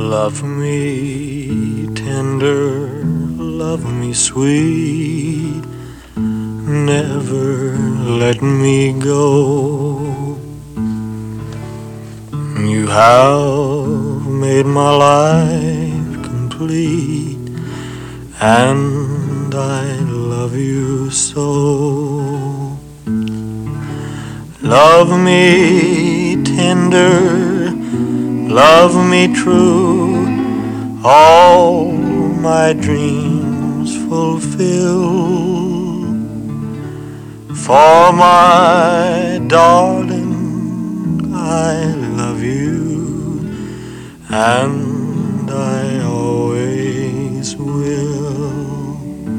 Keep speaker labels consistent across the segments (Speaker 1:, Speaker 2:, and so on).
Speaker 1: Love me tender, love me sweet, never let me go. You have made my life complete, and I love you so. Love me tender, love me true, all my dreams fulfill. For my darling, I love you, and I always will.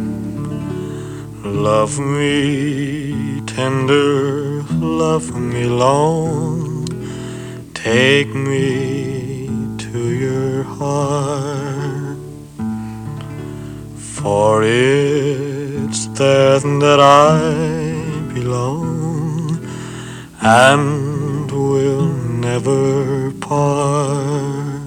Speaker 1: Love me tender, love me long, take me to your heart, for it's there that I belong and will never part.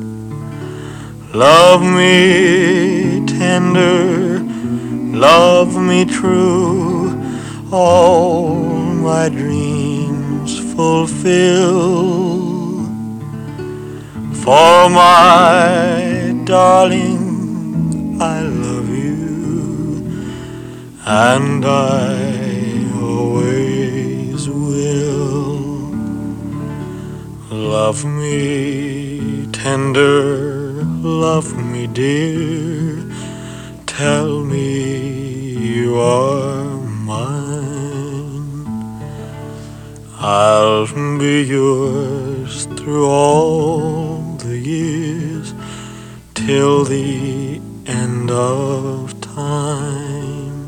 Speaker 1: Love me tender, love me true, all my dreams fulfill. For my darling, I love you, and I always will. Love me tender, love me dear, tell me you are mine. I'll be yours through all the years, till the end of time.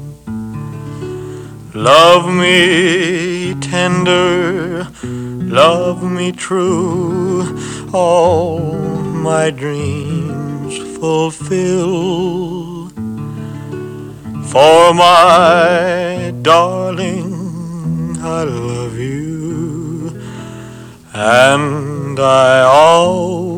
Speaker 1: Love me tender, love me true, all my dreams fulfill. For my darling, I love you, and I always